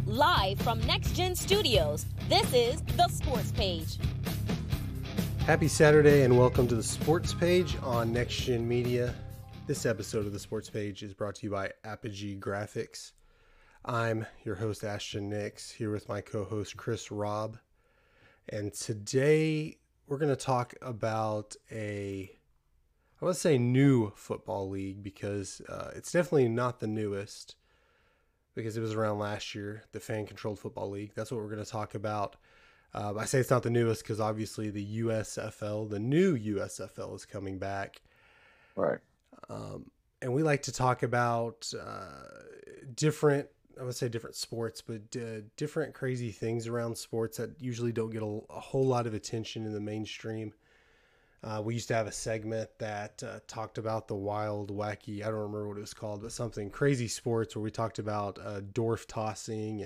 Live from Next Gen Studios, this is The Sports Page. Happy Saturday and welcome to The Sports Page on Next Gen Media. This episode of The Sports Page is brought to you by Apogee Graphics. I'm your host, Ashton Nix, here with my co-host, Chris Robb. And today we're going to talk about I want to say new football league because it's definitely not the newest because it was around last year, the fan-controlled football league. That's what we're going to talk about. I say it's not the newest because obviously the USFL, the new USFL is coming back. Right. And we like to talk about different sports, but different crazy things around sports that usually don't get a whole lot of attention in the mainstream. We used to have a segment that talked about the wild, wacky, I don't remember what it was called, but something crazy sports where we talked about dwarf tossing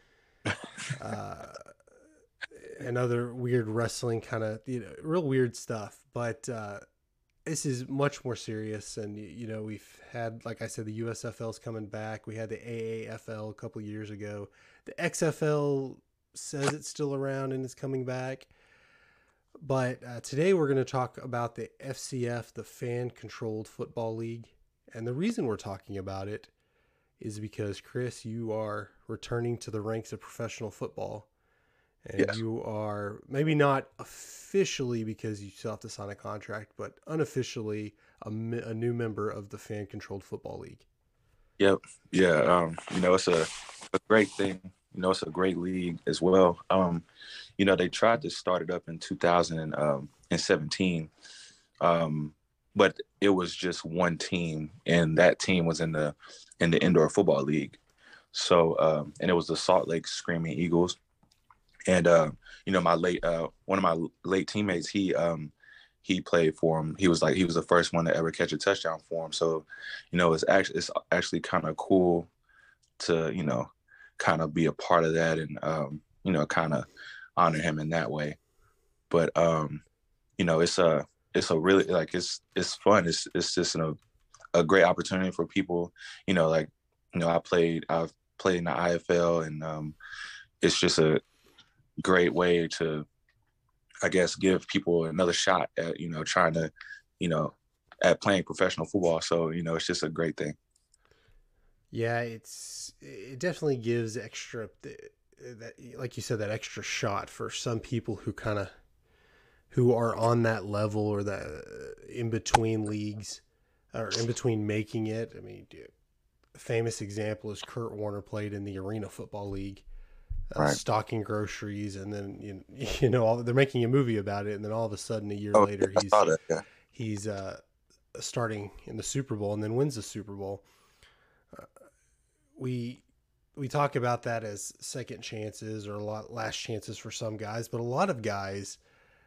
and other weird wrestling kind of, real weird stuff. But this is much more serious. And, we've had, like I said, the USFL's coming back. We had the AAFL a couple of years ago. The XFL says it's still around and it's coming back. But today we're going to talk about the FCF, the Fan-Controlled Football League. And the reason we're talking about it is because, Chris, you are returning to the ranks of professional football. And Yes. You are maybe not officially because you still have to sign a contract, but unofficially a new member of the Fan-Controlled Football League. Yep. Yeah. It's a great thing. It's a great league as well. They tried to start it up in 2017, but it was just one team, and that team was in the indoor football league. So, and it was the Salt Lake Screaming Eagles. And one of my late teammates, he played for him. He was the first one to ever catch a touchdown for him. So, it's actually kind of cool to kind of be a part of that and kind of honor him in that way. But it's a really, like, it's fun. It's just a great opportunity for people. I've played in the IFL, and it's just a great way to, I guess, give people another shot at trying to at playing professional football. So it's just a great thing. Yeah, it definitely gives extra, that, like you said, that extra shot for some people who are on that level or that in between leagues or in between making it. I mean, a famous example is Kurt Warner played in the Arena Football League, Right. stocking groceries, and then they're making a movie about it, and then all of a sudden a year later I saw that, yeah. he's starting in the Super Bowl and then wins the Super Bowl. We talk about that as second chances or last chances for some guys, but a lot of guys,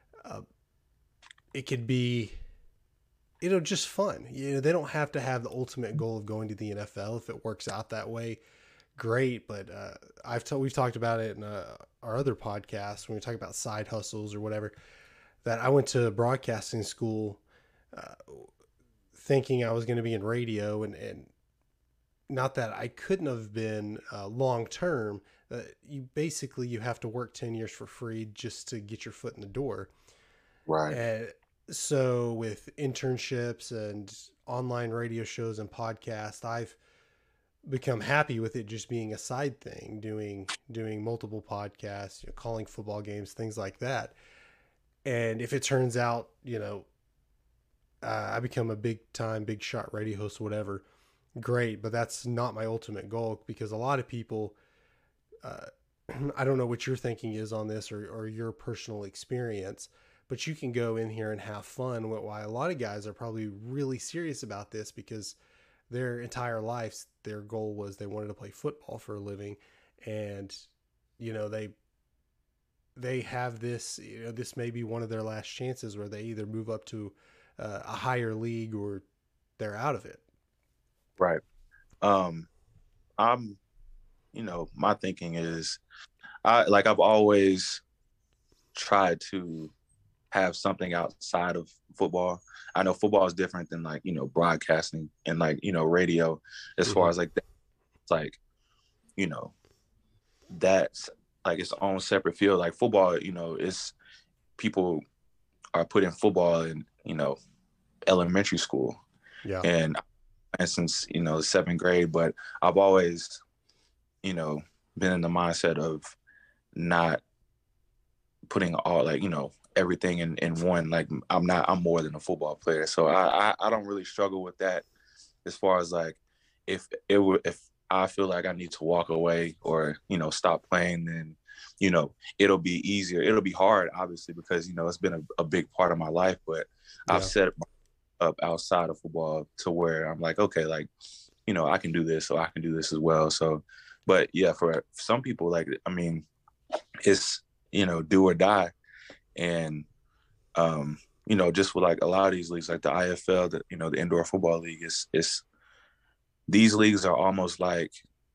it could be, just fun. They don't have to have the ultimate goal of going to the NFL. If it works out that way, great. But we've talked about it in our other podcasts when we talk about side hustles or whatever, that I went to broadcasting school thinking I was going to be in radio, and not that I couldn't have been long-term. You have to work 10 years for free just to get your foot in the door. Right. And so with internships and online radio shows and podcasts, I've become happy with it just being a side thing, doing multiple podcasts, calling football games, things like that. And if it turns out, I become a big shot radio host, whatever, great. But that's not my ultimate goal, because a lot of people, I don't know what your thinking is on this or your personal experience, but you can go in here and have fun. Why a lot of guys are probably really serious about this because their entire lives, their goal was they wanted to play football for a living. And, they have this, this may be one of their last chances where they either move up to a higher league or they're out of it. Right. My thinking is, I've always tried to have something outside of football. I know football is different than broadcasting and radio as far as that. It's that's like its own separate field. Like football, it's people are putting football in, elementary school. Yeah. And since, seventh grade, but I've always, been in the mindset of not putting all like, everything in one. Like I'm more than a football player. So I don't really struggle with that as far as like if I feel like I need to walk away or, stop playing, then, it'll be easier. It'll be hard, obviously, because, it's been a big part of my life, but Yeah. I've set up outside of football to where I'm like, okay, like, I can do this, so I can do this as well. So, but yeah, for some people, like, I mean, it's, do or die. And, just with like a lot of these leagues, like the IFL, the Indoor Football League, it's these leagues are almost like,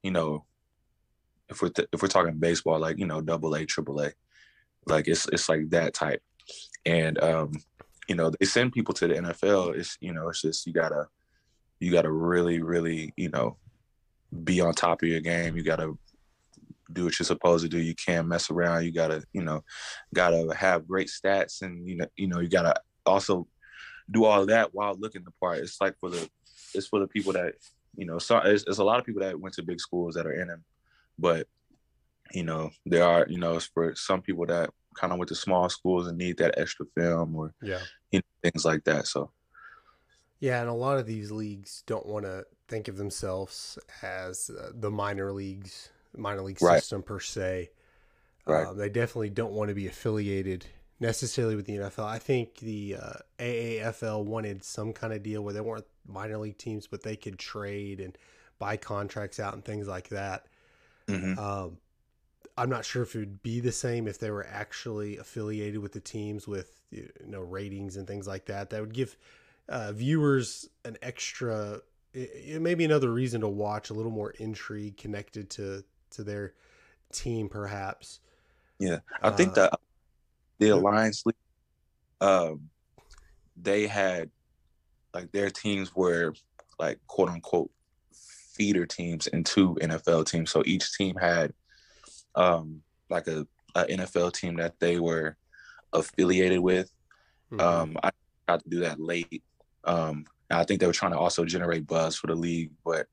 if we're talking baseball, like, double A, triple A, like it's like that type. And, they send people to the NFL. It's just, you gotta really, really, be on top of your game. You gotta do what you're supposed to do. You can't mess around. You gotta have great stats, and you gotta also do all of that while looking the part. It's like it's for the people that so it's a lot of people that went to big schools that are in them, but there are it's for some people that kind of went to small schools and need that extra film or things like that. So yeah, and a lot of these leagues don't want to think of themselves as the minor league Right. system per se. Right. They definitely don't want to be affiliated necessarily with the NFL. I think the AAFL wanted some kind of deal where they weren't minor league teams, but they could trade and buy contracts out and things like that. Mm-hmm. I'm not sure if it would be the same if they were actually affiliated with the teams with ratings and things like that. That would give viewers an extra, maybe another reason to watch, a little more intrigue connected to their team, perhaps. Yeah, I think that the Alliance League, they had like their teams were like quote unquote feeder teams into NFL teams. So each team had like a NFL team that they were affiliated with. Mm-hmm. I got to do that late. I think they were trying to also generate buzz for the league, but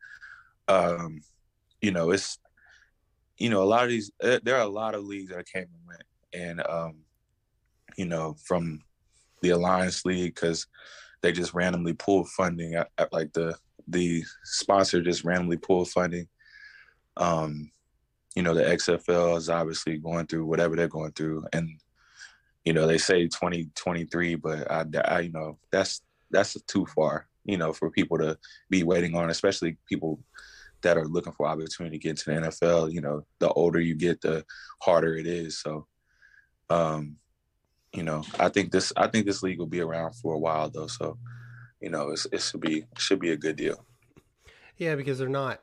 it's a lot of these. There are a lot of leagues that came and went, and from the Alliance League, because they just randomly pulled funding at like the sponsor just randomly pulled funding. The XFL is obviously going through whatever they're going through, and they say 2023, but I that's too far, for people to be waiting on, especially people that are looking for opportunity to get into the NFL. The older you get, the harder it is. So, I think this league will be around for a while though. So, it should be a good deal. Yeah, because they're not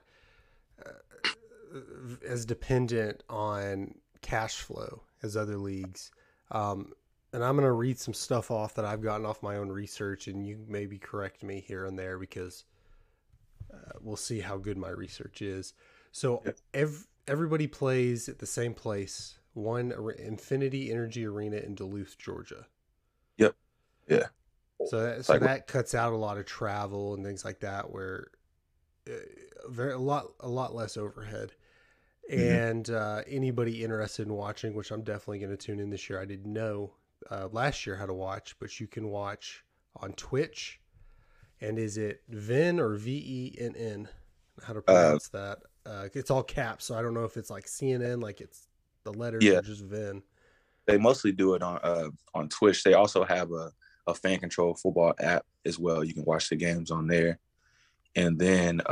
as dependent on cash flow as other leagues. And I'm going to read some stuff off that I've gotten off my own research, and you maybe correct me here and there because we'll see how good my research is. So everybody plays at the same place, one Infinity Energy Arena in Duluth, Georgia. Yep. Yeah. So that cuts out a lot of travel and things like that, where a lot less overhead. And anybody interested in watching, which I'm definitely going to tune in this year. I didn't know last year how to watch, but you can watch on Twitch. And is it VENN or VENN? How to pronounce that? It's all caps, so I don't know if it's like CNN, like it's the letters, or just VENN. They mostly do it on Twitch. They also have a fan control football app as well. You can watch the games on there. And then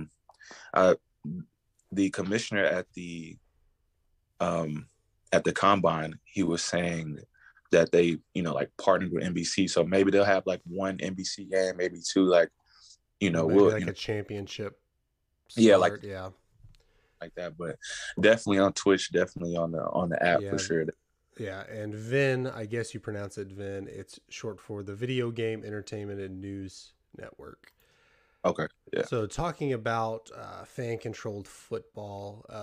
the commissioner at the combine, he was saying that they, like partnered with NBC. So maybe they'll have like one NBC game, maybe two, like, maybe like a championship start, yeah. Like that. But definitely on Twitch, definitely on the app for sure. Yeah, and VENN, I guess you pronounce it VENN. It's short for the Video Game Entertainment and News Network. Okay, yeah. So talking about fan-controlled football,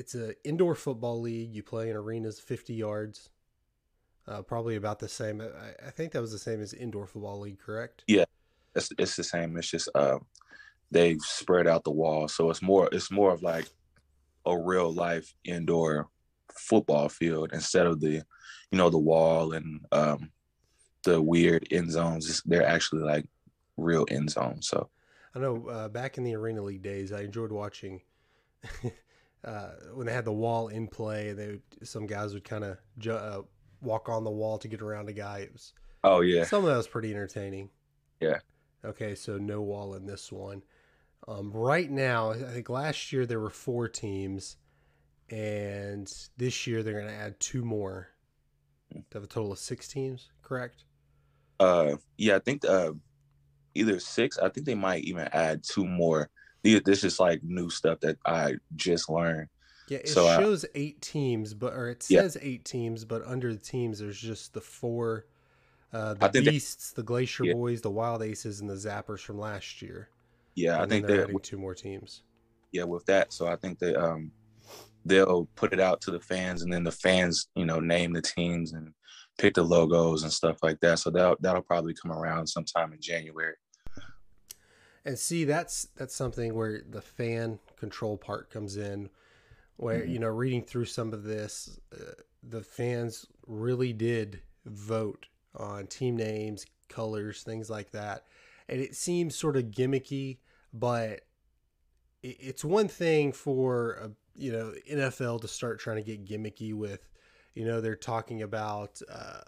it's a indoor football league. You play in arenas 50 yards, probably about the same. I think that was the same as indoor football league, correct? Yeah, it's the same. It's just they've spread out the wall, so it's more of like a real life indoor football field instead of the wall and the weird end zones. They're actually like real end zones. So I know back in the Arena League days, I enjoyed watching when they had the wall in play. Some guys would kind of walk on the wall to get around a guy. It was some of that was pretty entertaining. Yeah. Okay, so no wall in this one. Right now, I think last year there were 4 teams, and this year they're going to add 2 more to have a total of 6 teams. Correct? Yeah, I think either 6. I think they might even add 2 more. This is like new stuff that I just learned. Yeah, it shows 8 teams, it says 8 teams, but under the teams there's just the 4, the Beasts, the Glacier Boys, the Wild Aces, and the Zappers from last year. Yeah, and I think they're adding 2 more teams. Yeah, with that, so I think they'll put it out to the fans, and then the fans, name the teams and pick the logos and stuff like that. So that'll probably come around sometime in January. And see, that's something where the fan control part comes in, where reading through some of this, the fans really did vote on team names, colors, things like that, and it seems sort of gimmicky, but it's one thing for NFL to start trying to get gimmicky with, they're talking about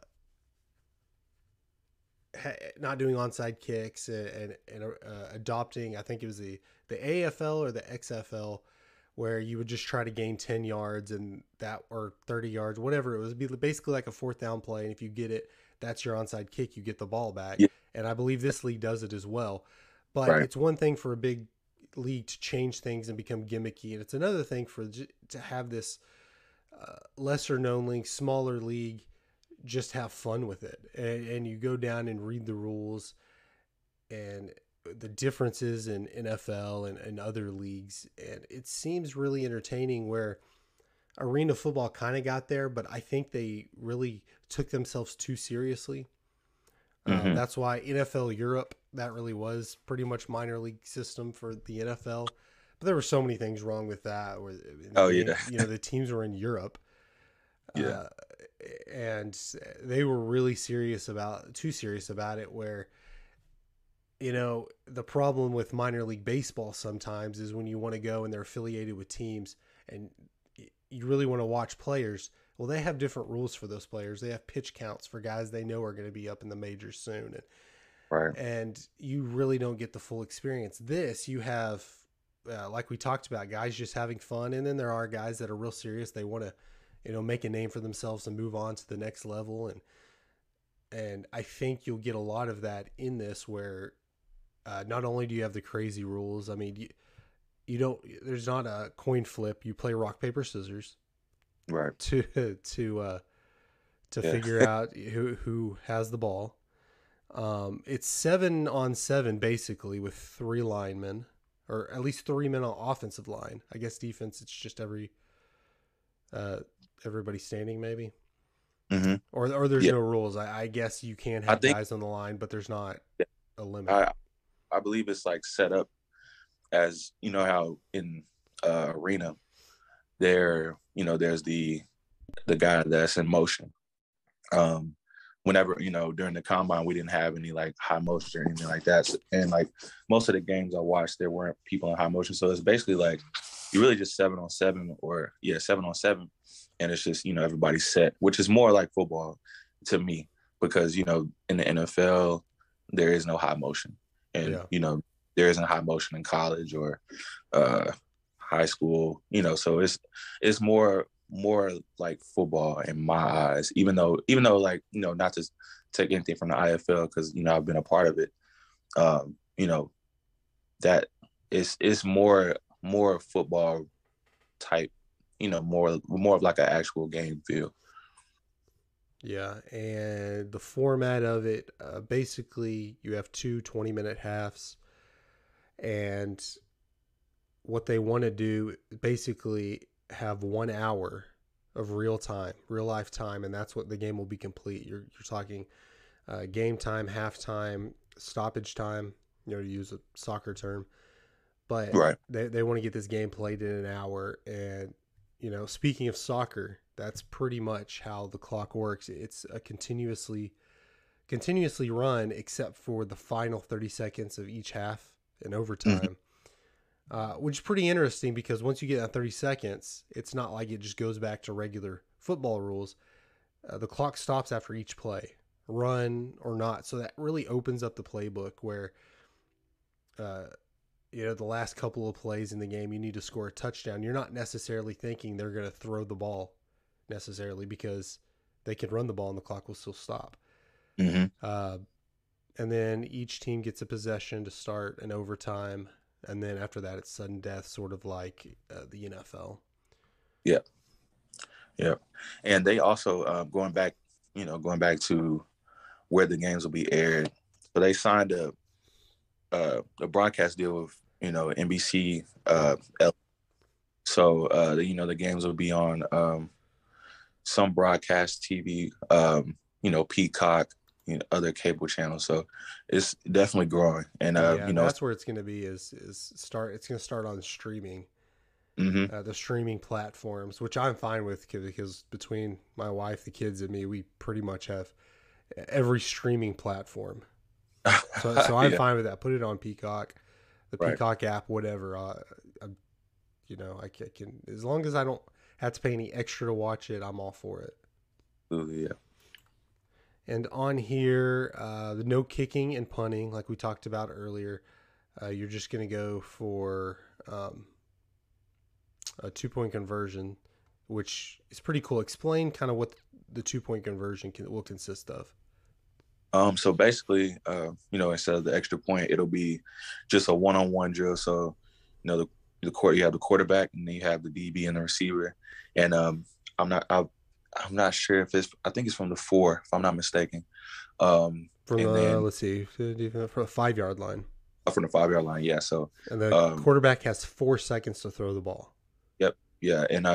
not doing onside kicks and adopting, I think it was the AFL or the XFL, where you would just try to gain 10 yards and that, or 30 yards, whatever it was. It'd be basically like a 4th down play, and if you get it, that's your onside kick. You get the ball back. Yeah. And I believe this league does it as well. But It's one thing for a big league to change things and become gimmicky, and it's another thing to have this lesser known league, smaller league, just have fun with it, and you go down and read the rules and the differences in NFL and other leagues, and it seems really entertaining. Where arena football kind of got there, but I think they really took themselves too seriously. That's why NFL Europe, that really was pretty much minor league system for the NFL. But there were so many things wrong with that. Where the teams were in Europe. Yeah. And they were really too serious about it, where, the problem with minor league baseball sometimes is when you want to go and they're affiliated with teams and you really want to watch players. Well, they have different rules for those players. They have pitch counts for guys they know are going to be up in the majors soon. And you really don't get the full experience. This, you have, like we talked about, guys just having fun. And then there are guys that are real serious. They want to, make a name for themselves and move on to the next level. And I think you'll get a lot of that in this, where not only do you have the crazy rules, I mean, there's not a coin flip. You play rock, paper, scissors. Right. To figure out who has the ball. It's 7-on-7 basically, with 3 linemen, or at least 3 men on offensive line. I guess defense, it's just everybody standing maybe. Mm-hmm. Or there's no rules. I guess you can have guys on the line, but there's not a limit. I believe it's like set up as, how in arena there, there's the guy that's in motion. Whenever, during the combine, we didn't have any like high motion or anything like that. So, and like most of the games I watched, there weren't people in high motion. So it's basically like you really just 7-on-7 7-on-7. And it's just, everybody's set, which is more like football to me, because, in the NFL, there is no high motion. And, there isn't high motion in college or high school, so it's more like football in my eyes, even though like, not to take anything from the IFL, because, I've been a part of it, that it's more football type, more of like an actual game feel. Yeah, and the format of it, basically you have 2 20-minute halves, and what they want to do basically have 1 hour of real life time, and that's what the game will be complete. You're talking game time, halftime, stoppage time, to use a soccer term. But Right. they want to get this game played in an hour. And, speaking of soccer, that's pretty much how the clock works. It's a continuously run except for the final 30 seconds of each half in overtime. Which is pretty interesting because once you get that 30 seconds, it's not like it just goes back to regular football rules. The clock stops after each play, run or not. So that really opens up the playbook where, the last couple of plays in the game, you need to score a touchdown. You're not necessarily thinking they're going to throw the ball necessarily because they can run the ball and the clock will still stop. Mm-hmm. And then each team gets a possession to start an overtime. And then after that, it's sudden death, sort of like the NFL. Yeah. Yeah. And they also, going back to where the games will be aired. So they signed a broadcast deal with, NBC. So, the games will be on some broadcast TV, Peacock, other cable channels. So it's definitely growing. And, that's where it's going to be it's going to start on streaming, the streaming platforms, which I'm fine with because between my wife, the kids, and me, we pretty much have every streaming platform. So I'm fine with that. Put it on Peacock, the Peacock app, whatever. I can, as long as I don't have to pay any extra to watch it, I'm all for it. Ooh, yeah. And on here, the no kicking and punting, like we talked about earlier, you're just going to go for a 2-point conversion, which is pretty cool. Explain kind of what the 2-point conversion will consist of. So basically, instead of the extra point, it'll be just a one-on-one drill. So, the court, you have the quarterback and then you have the DB and the receiver. And I'm not sure I think it's from the 4, if I'm not mistaken. From the 5-yard line. From the 5-yard line, yeah. So and the quarterback has 4 seconds to throw the ball. Yep, yeah, and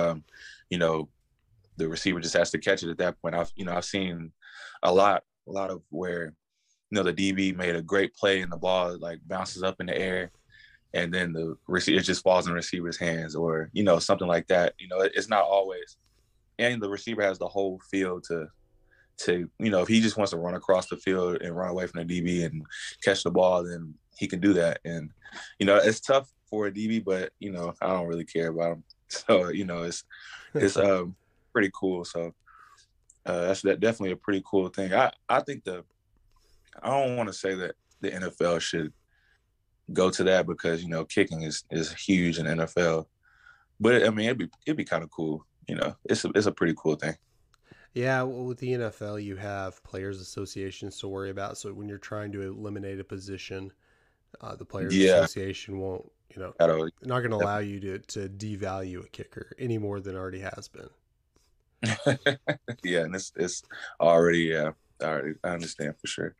the receiver just has to catch it at that point. I've seen a lot of where the DB made a great play and the ball like bounces up in the air, and then the receiver just falls in the receiver's hands, or something like that. It's not always. And the receiver has the whole field to if he just wants to run across the field and run away from the DB and catch the ball, then he can do that. And, it's tough for a DB, but, I don't really care about him. So, it's pretty cool. So that's definitely a pretty cool thing. I think I don't want to say that the NFL should go to that because, kicking is huge in the NFL. But, it'd be kind of cool. It's a pretty cool thing. Yeah, well, with the NFL, you have players' associations to worry about. So when you're trying to eliminate a position, the players' association won't, not going to allow you to devalue a kicker any more than already has been. Yeah, and it's already, I understand for sure.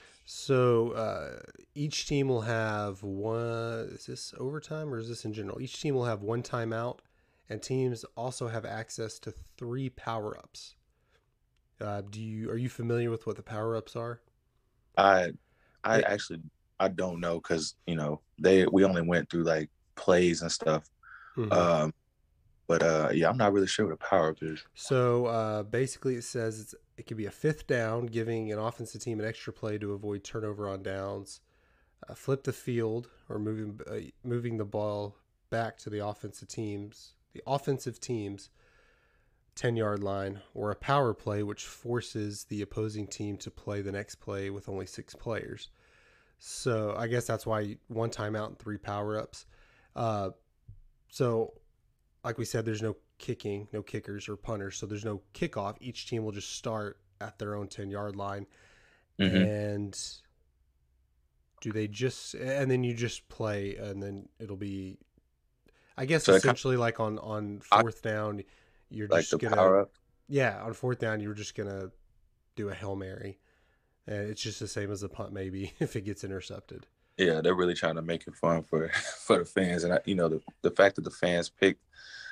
So each team will have one. Is this overtime or is this in general? Each team will have one timeout. And teams also have access to 3 power-ups. Are you familiar with what the power-ups are? I don't know because we only went through like plays and stuff. Mm-hmm. But I'm not really sure what a power-up is. So basically, it says it could be a 5th down, giving an offensive team an extra play to avoid turnover on downs. Flip the field or moving the ball back to the offensive team's 10-yard line, or a power play, which forces the opposing team to play the next play with only 6 players. So I guess that's why 1 timeout and 3 power-ups. So like we said, there's no kicking, no kickers or punters. So there's no kickoff. Each team will just start at their own 10-yard line. Mm-hmm. And and then you just play, and then it'll be, I guess, so essentially like on 4th down, you're like just going to, on 4th down, you're just going to do a Hail Mary. And it's just the same as a punt, maybe, if it gets intercepted. Yeah, they're really trying to make it fun for the fans. And, the fact that the fans picked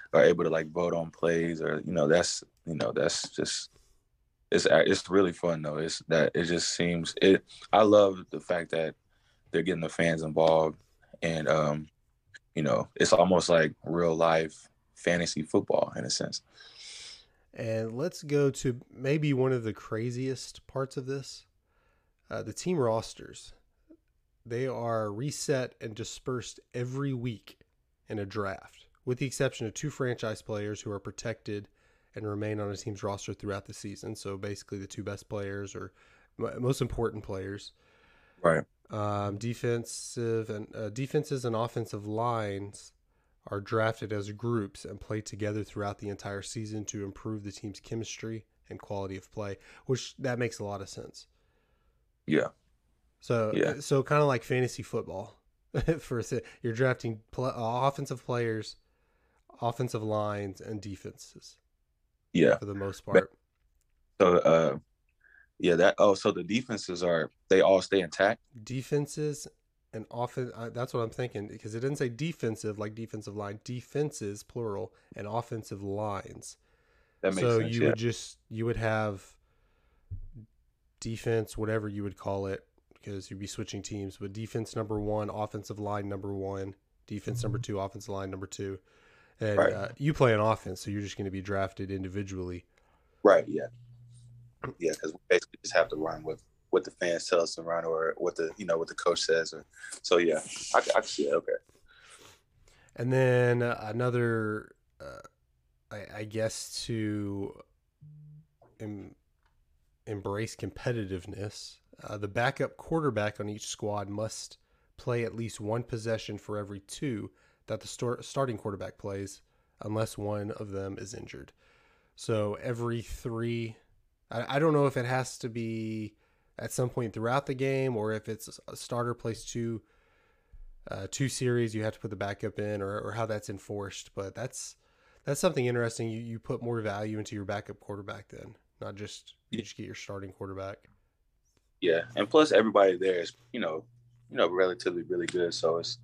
are able to like vote on plays, or that's just it's really fun though. It's that it just seems it. I love the fact that they're getting the fans involved, and it's almost like real life fantasy football in a sense. And let's go to maybe one of the craziest parts of this, the team rosters. They are reset and dispersed every week in a draft, with the exception of 2 franchise players who are protected and remain on a team's roster throughout the season. So basically the 2 best players or most important players. Right. Defenses and offensive lines are drafted as groups and play together throughout the entire season to improve the team's chemistry and quality of play, which that makes a lot of sense. Yeah. So kind of like fantasy football. You're drafting offensive players, offensive lines, and defenses. Yeah. For the most part. So so the defenses they all stay intact? Defenses and offense, that's what I'm thinking, because it didn't say defensive like defensive line. Defenses plural and offensive lines. That makes sense. So you would have defense, whatever you would call it, because you'd be switching teams, but defense number 1, offensive line number 1, defense number 2, offensive line number 2. And right. You play an offense, so you're just going to be drafted individually. Right, yeah. Yeah, because we basically just have to run with what the fans tell us to run, or what the coach says. So yeah, I can see it. Okay. And then another, I guess, to embrace competitiveness, the backup quarterback on each squad must play at least 1 possession for every 2 that the starting quarterback plays, unless one of them is injured. So every 3, I don't know if it has to be at some point throughout the game, or if it's a starter plays 2 series, you have to put the backup in, or how that's enforced. But that's something interesting. You put more value into your backup quarterback then, not just you just get your starting quarterback. Yeah, and plus everybody there is relatively really good. So it's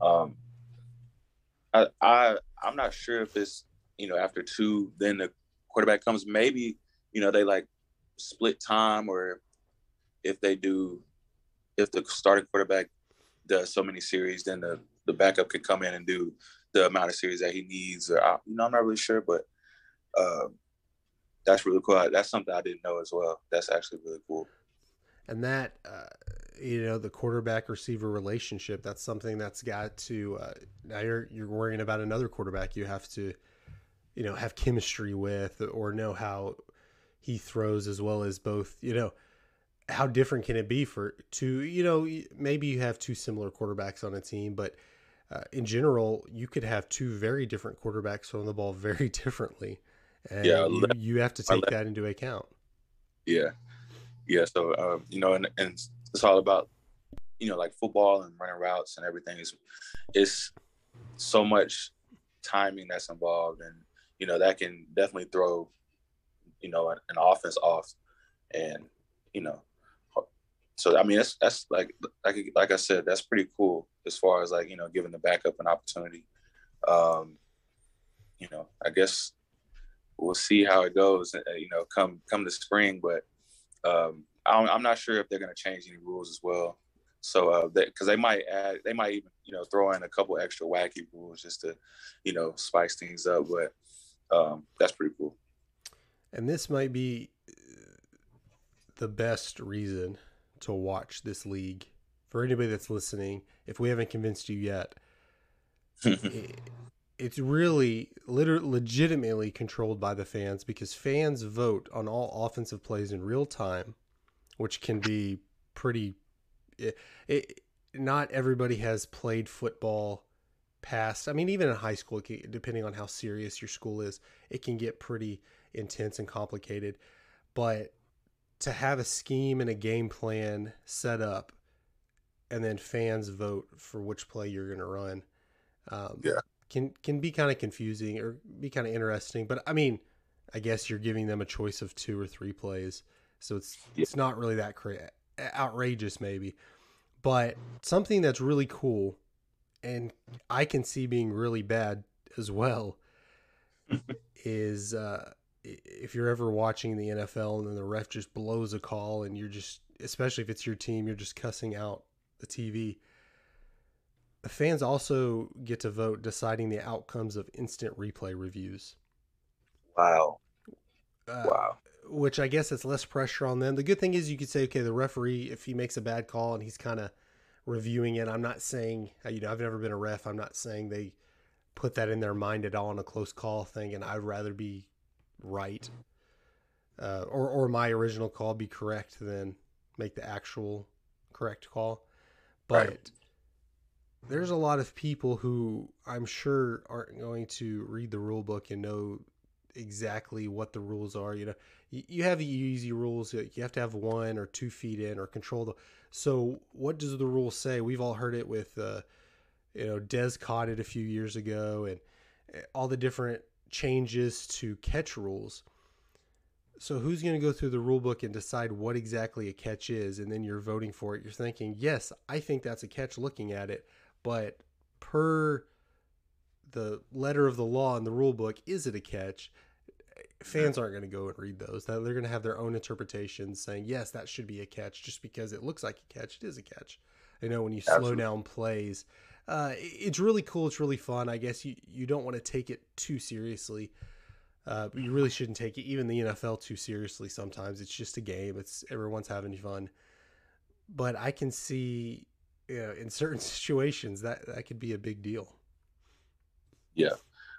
I'm not sure if it's after 2 then the quarterback comes. Maybe they like split time, or if the starting quarterback does so many series, then the backup could come in and do the amount of series that he needs. Or I'm not really sure, but that's really cool. That's something I didn't know as well. That's actually really cool. And that the quarterback receiver relationship, that's something that's got to now you're worrying about another quarterback you have to have chemistry with, or know how he throws, as well as both. How different can it be for 2? Maybe you have 2 similar quarterbacks on a team, but in general, you could have 2 very different quarterbacks throwing the ball very differently, and you have to take that into account. Yeah. So and it's all about like football and running routes and everything. It's so much timing that's involved, and that can definitely throw an offense off, and so I mean that's like I said, that's pretty cool as far as like giving the backup an opportunity. I guess we'll see how it goes come the spring, but I'm not sure if they're going to change any rules as well. So because they might even throw in a couple extra wacky rules just to spice things up, but that's pretty cool. And this might be the best reason to watch this league for anybody that's listening. If we haven't convinced you yet, it's really legitimately controlled by the fans, because fans vote on all offensive plays in real time, which can be pretty. Not everybody has played football past. I mean, even in high school, depending on how serious your school is, it can get pretty intense and complicated. But to have a scheme and a game plan set up, and then fans vote for which play you're going to run, can be kind of confusing or be kind of interesting. But I mean, I guess you're giving them a choice of 2 or 3 plays, so it's not really that outrageous maybe. But something that's really cool, and I can see being really bad as well, is if you're ever watching the NFL and then the ref just blows a call and you're just, especially if it's your team, you're just cussing out the TV. The fans also get to vote deciding the outcomes of instant replay reviews. Wow. Which I guess it's less pressure on them. The good thing is you could say, okay, the referee, if he makes a bad call and he's kind of reviewing it, I'm not saying, I've never been a ref. I'm not saying they put that in their mind at all in a close call thing, and I'd rather be right or my original call be correct than make the actual correct call. But right. There's a lot of people who I'm sure aren't going to read the rule book and know exactly what the rules are. You have the easy rules. You have to have 1 or 2 feet in or control the. So what does the rule say? We've all heard it with, Dez caught it a few years ago and all the different changes to catch rules. So who's going to go through the rule book and decide what exactly a catch is? And then you're voting for it. You're thinking, yes, I think that's a catch looking at it, but per the letter of the law in the rule book, is it a catch? Fans aren't going to go and read those. They're going to have their own interpretations saying, yes, that should be a catch just because it looks like a catch. It is a catch. When you slow down plays, it's really cool. It's really fun. I guess you don't want to take it too seriously. But you really shouldn't take it, even the NFL, too seriously sometimes. It's just a game. Everyone's having fun. But I can see, in certain situations that could be a big deal. Yeah.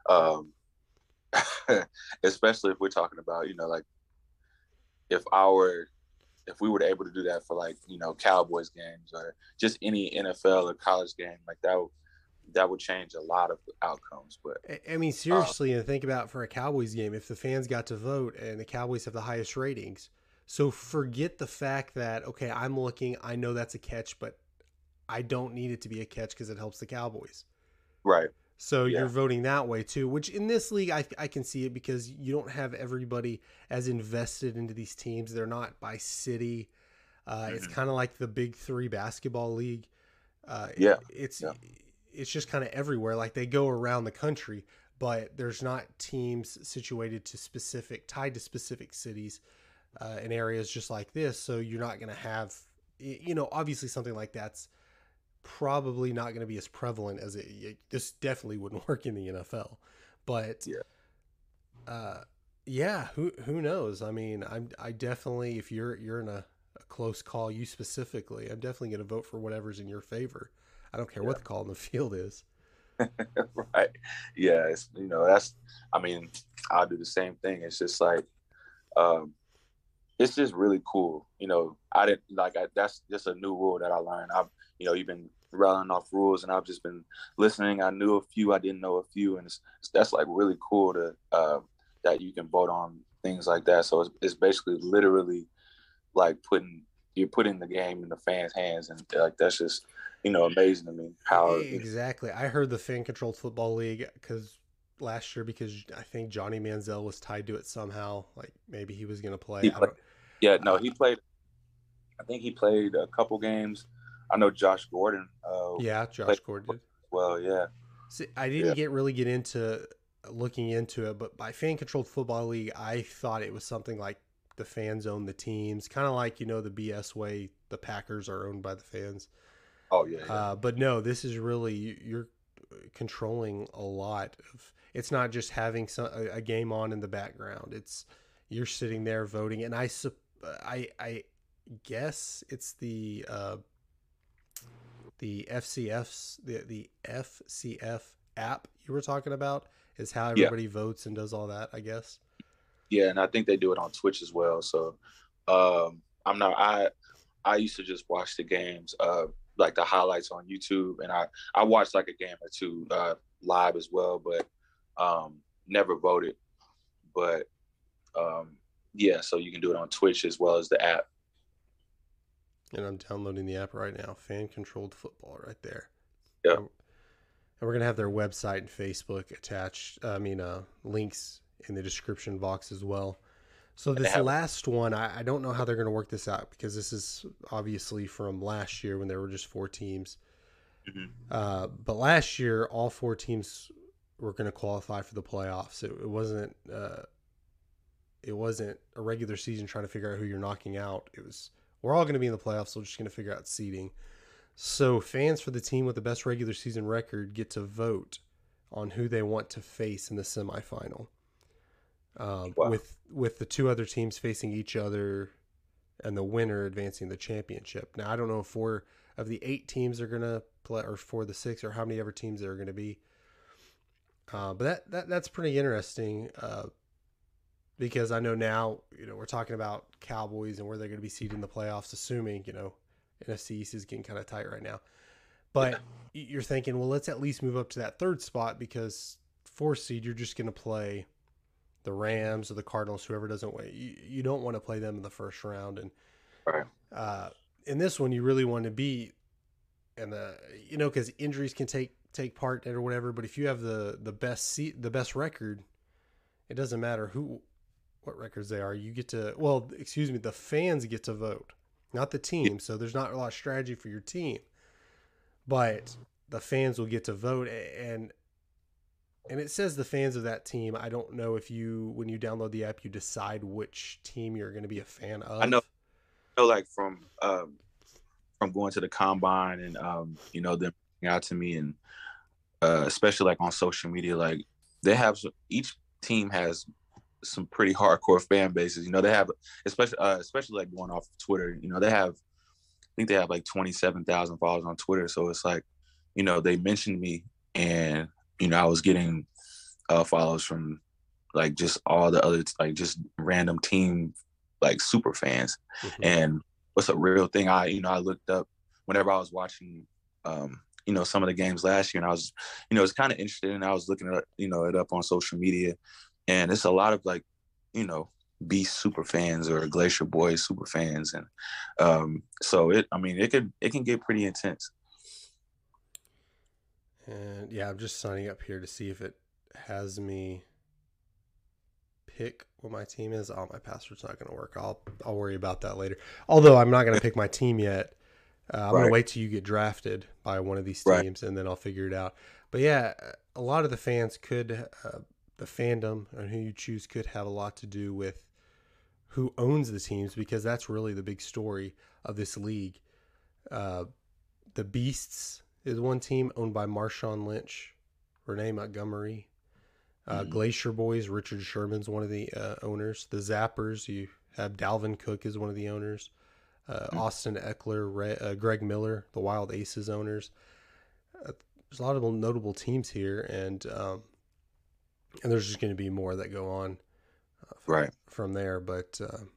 Especially if we're talking about, like if we were able to do that for Cowboys games or just any NFL or college game, like that would change a lot of outcomes. But I mean, seriously, and think about for a Cowboys game, if the fans got to vote and the Cowboys have the highest ratings. So forget the fact that, okay, I'm looking, I know that's a catch, but I don't need it to be a catch because it helps the Cowboys. Right. So you're voting that way too, which in this league, I can see it because you don't have everybody as invested into these teams. They're not by city. It's kind of like the Big 3 basketball league. It's just kind of everywhere. Like they go around the country, but there's not teams situated tied to specific cities and areas just like this. So you're not going to have, obviously something like that's probably not going to be as prevalent as this definitely wouldn't work in the NFL, but who knows? I mean, I definitely, if you're in a close call, you specifically, I'm definitely going to vote for whatever's in your favor. I don't care what the call in the field is. Right. Yeah. It's, I'll do the same thing. It's just like, it's just really cool. That's just a new rule that I learned. You've been rattling off rules and I've just been listening. I knew a few, I didn't know a few. And that's like really cool to, that you can vote on things like that. So it's basically literally like putting the game in the fans' hands. And like, that's just, amazing to me how. Exactly. I heard the Fan Controlled Football League last year because I think Johnny Manziel was tied to it somehow. Like maybe he was going to play. He played. I think he played a couple games. I know Josh Gordon. Josh Gordon did. Well, yeah. See, I didn't get into looking into it, but by Fan Controlled Football League, I thought it was something like the fans own the teams, kind of like the BS way the Packers are owned by the fans. Oh yeah. But no, this is really you're controlling a lot of. It's not just having a game on in the background. It's you're sitting there voting, and I guess it's the FCF's the FCF app you were talking about is how everybody votes and does all that, I guess. Yeah, and I think they do it on Twitch as well. So I used to just watch the games, like the highlights on YouTube, and I watched like a game or two live as well, but never voted. But so you can do it on Twitch as well as the app. And I'm downloading the app right now. Fan Controlled Football right there. Yeah. And we're going to have their website and Facebook attached. Links in the description box as well. So this last one, I don't know how they're going to work this out because this is obviously from last year when there were just 4 teams. Mm-hmm. But last year, all 4 teams were going to qualify for the playoffs. It wasn't a regular season trying to figure out who you're knocking out. It was, we're all going to be in the playoffs, so we're just going to figure out seeding. So fans for the team with the best regular season record get to vote on who they want to face in the semifinal. Wow. With the two other teams facing each other and the winner advancing the championship. Now, I don't know if 4 of the 8 teams are going to play, or 4 of the 6, or how many ever teams there are going to be. But that's pretty interesting because I know now, we're talking about Cowboys and where they're going to be seeded in the playoffs, assuming, NFC East is getting kind of tight right now. But you're thinking, well, let's at least move up to that 3rd spot, because 4th seed, you're just going to play the Rams or the Cardinals, whoever doesn't win. You don't want to play them in the first round. And Right. In this one, you really want to be, and because injuries can take part in it or whatever. But if you have the best record, it doesn't matter what records they are. You get to, the fans get to vote, not the team. So there's not a lot of strategy for your team, but the fans will get to vote. And it says the fans of that team. I don't know if when you download the app, you decide which team you're going to be a fan of. I know like from going to the combine and them reaching out to me, and especially like on social media, like they have each team has some pretty hardcore fan bases. They have especially like going off of Twitter. I think they have like 27,000 followers on Twitter. So it's like, they mentioned me, and I was getting follows from like just all the other like just random team like super fans. Mm-hmm. And what's a real thing? I looked up whenever I was watching some of the games last year, and I was it's kind of interested, and I was looking at it up on social media, and it's a lot of like Beast super fans or Glacier Boys super fans, and so it can get pretty intense. And yeah, I'm just signing up here to see if it has me pick what my team is. Oh, my password's not going to work. I'll worry about that later. Although I'm not going to pick my team yet. I'm going to wait till you get drafted by one of these teams, and then I'll figure it out. But yeah, a lot of the fans the fandom and who you choose could have a lot to do with who owns the teams, because that's really the big story of this league. The Beasts is one team owned by Marshawn Lynch, Renee Montgomery. Glacier Boys, Richard Sherman's one of the owners. The Zappers, you have Dalvin Cook is one of the owners. Austin Eckler, Greg Miller, the Wild Aces owners. There's a lot of notable teams here, and there's just going to be more that go on from there. But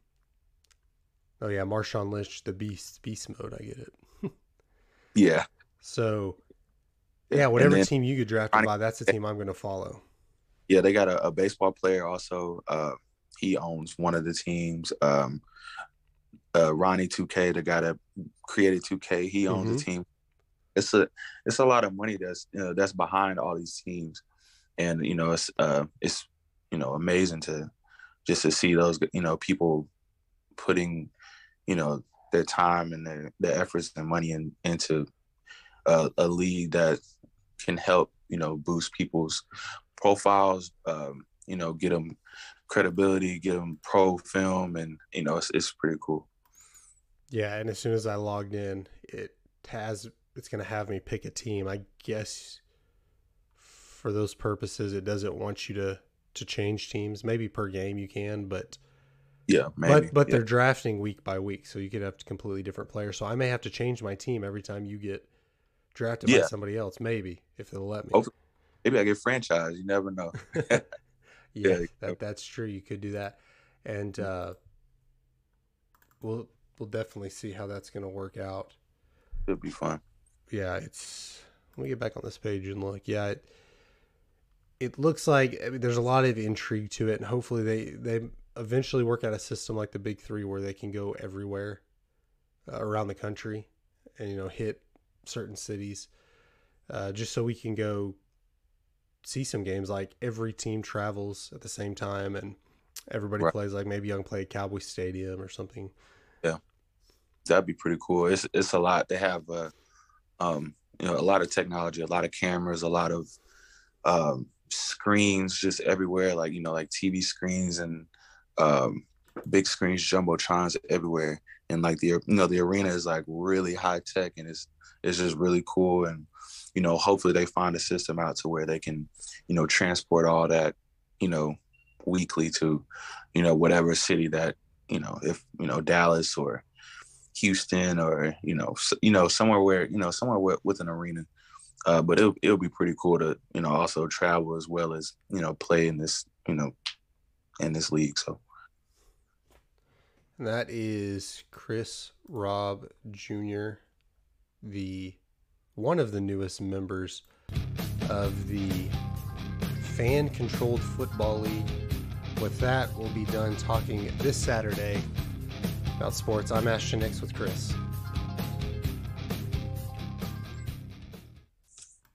Marshawn Lynch, the beast mode, I get it. Yeah. So whatever team you get drafted by, that's the team I'm going to follow. Yeah, they got a baseball player also. He owns one of the teams. Ronnie 2K, the guy that created 2K, he owns the team. It's a lot of money that's behind all these teams, and it's amazing to see those people putting their time and their efforts and money into a league that can help boost people's profiles, get them credibility, get them pro film, and it's pretty cool. Yeah, and as soon as I logged in, it's going to have me pick a team. I guess for those purposes, it doesn't want you to change teams. Maybe per game you can, but yeah, maybe. But they're drafting week by week, so you could have completely different players. So I may have to change my team every time you get drafted by somebody else. Maybe if they'll let me. Hopefully. Maybe I get franchised. You never know. That's true. You could do that, and we'll definitely see how that's going to work out. It'll be fun. Yeah, let me get back on this page and look. Yeah, it looks like there's a lot of intrigue to it, and hopefully they eventually work out a system like the Big Three where they can go everywhere around the country and hit certain cities, just so we can go see some games. Like every team travels at the same time, and everybody plays. Like maybe you can play at Cowboy Stadium or something. Yeah, that'd be pretty cool. It's a lot. They have a lot of technology, a lot of cameras, a lot of screens just everywhere, like, like TV screens and big screens, jumbotrons everywhere. And like the arena is like really high tech, and it's just really cool. And, hopefully they find a system out to where they can, transport all that, weekly to, whatever city that, if, Dallas or Houston or, somewhere with an arena. But it'll be pretty cool to, also travel as well as, play in this, in this league. So. And that is Chris Robb Jr., one of the newest members of the Fan-Controlled Football League. With that, we'll be done talking this Saturday about sports. I'm Ashton Nix with Chris.